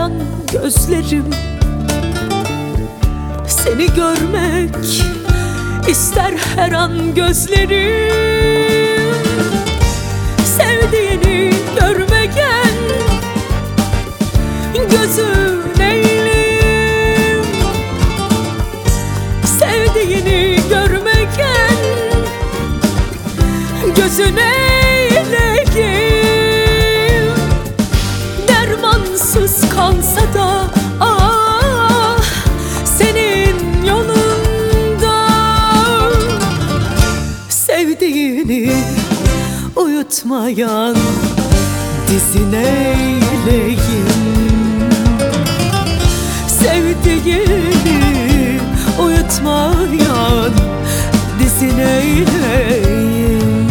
an gözlerim, seni görmek ister her an gözlerim. Sevdiğini görmeken gözün eyleyim, sevdiğini görmeken gözün eyleyim. Dermansız kalsa da senin yolunda, sevdiğini uyutmayan dizin eyleyim, sevdiğini uyutmayan dizin eyleyim.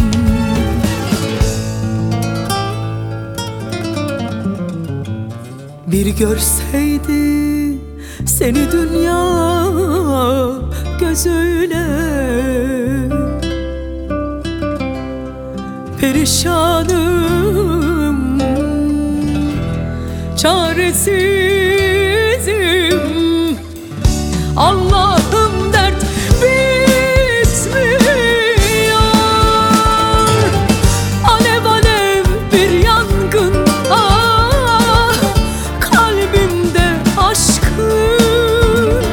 Bir görseydi seni dünya gözüyle, perişanım, çaresizim. Allah'ım dert bitmiyor, alev alev bir yangın kalbimde aşkın.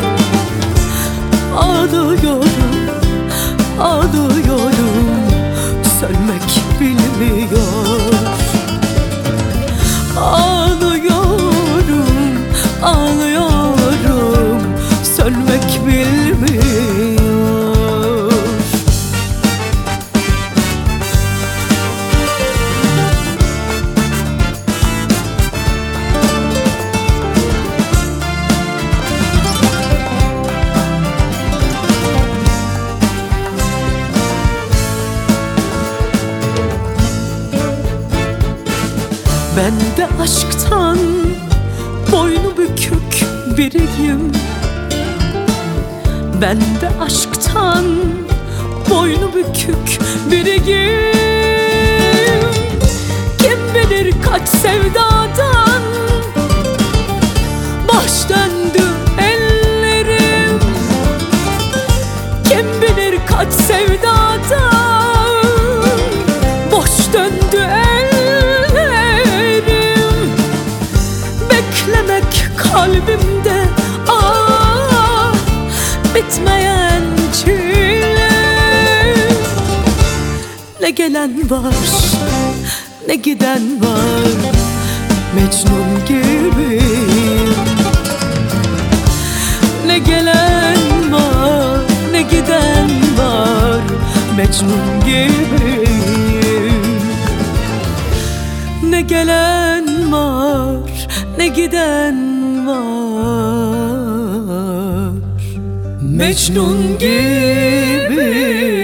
Ağlıyorum, ağlıyorum, sönmek bilmiyor. Ağlıyorum, ağlıyorum, sönmek bilmiyor. Ben de aşktan boynu bükük biriyim, ben de aşktan boynu bükük biriyim. Kim bilir kaç sevdadan baş döndü ellerim, kim bilir kaç sevdadan boş döndü ellerim. Beklemek kalbimde bitmeyen çile. Ne gelen var, ne giden var, Mecnun gibiyim. Ne gelen var, ne giden var, Mecnun gibiyim. Ne gelen var, ne giden var, Mecnun gibi.